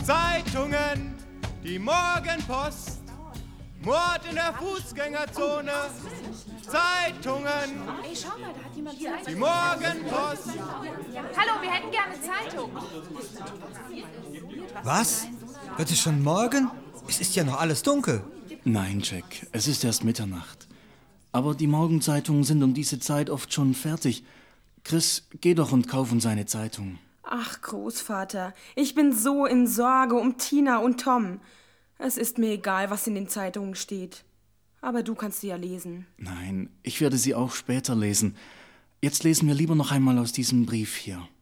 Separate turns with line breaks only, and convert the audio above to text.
Zeitungen, die Morgenpost, Mord in der Fußgängerzone. Zeitungen,
Ey, schau mal, da hat jemand Zeitung.
die Morgenpost.
Hallo, wir hätten gerne Zeitung.
Was? Wird es schon morgen? Es ist ja noch alles dunkel.
Nein, Jack, es ist erst Mitternacht. Aber die Morgenzeitungen sind um diese Zeit oft schon fertig. Chris, geh doch und kauf uns eine Zeitung.
Ach, Großvater, ich bin so in Sorge um Tina und Tom. Es ist mir egal, was in den Zeitungen steht. Aber du kannst sie ja lesen.
Nein, ich werde sie auch später lesen. Jetzt lesen wir lieber noch einmal aus diesem Brief hier.